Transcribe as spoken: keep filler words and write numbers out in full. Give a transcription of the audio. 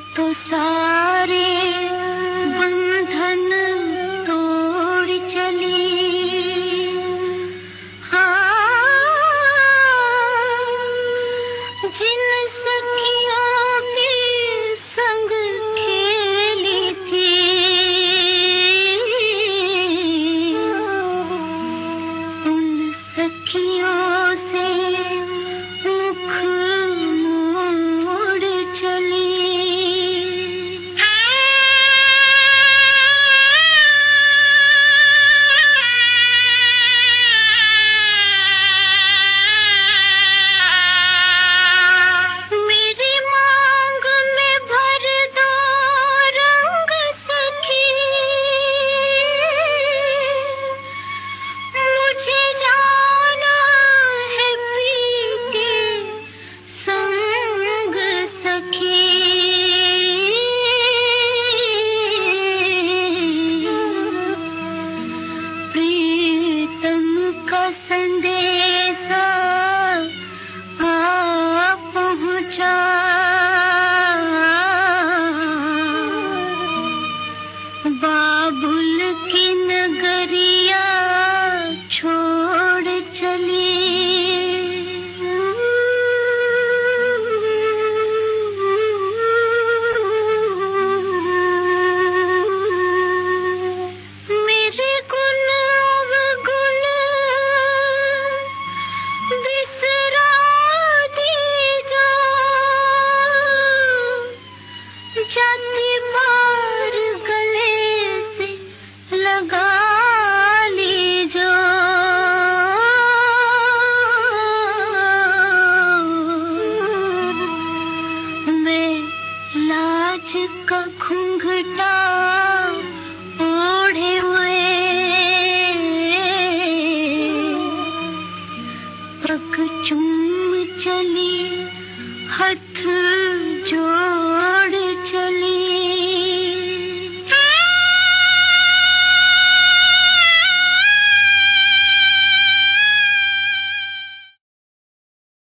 तो सारे बंधन तोड़ चली। हाँ, जिन सखियों के संग खेली थी, उन सखियों से मुख मोड़ चली। मेरी मांग में भर दो रंग सखी, मुझे जाना है पी के संग सखी। प्रीतम का संदेशा आ पहुँचा, बाबुल की नगरिया छोड़ चली। मेरे गुण अवगुण बिसरा दीजो, जाति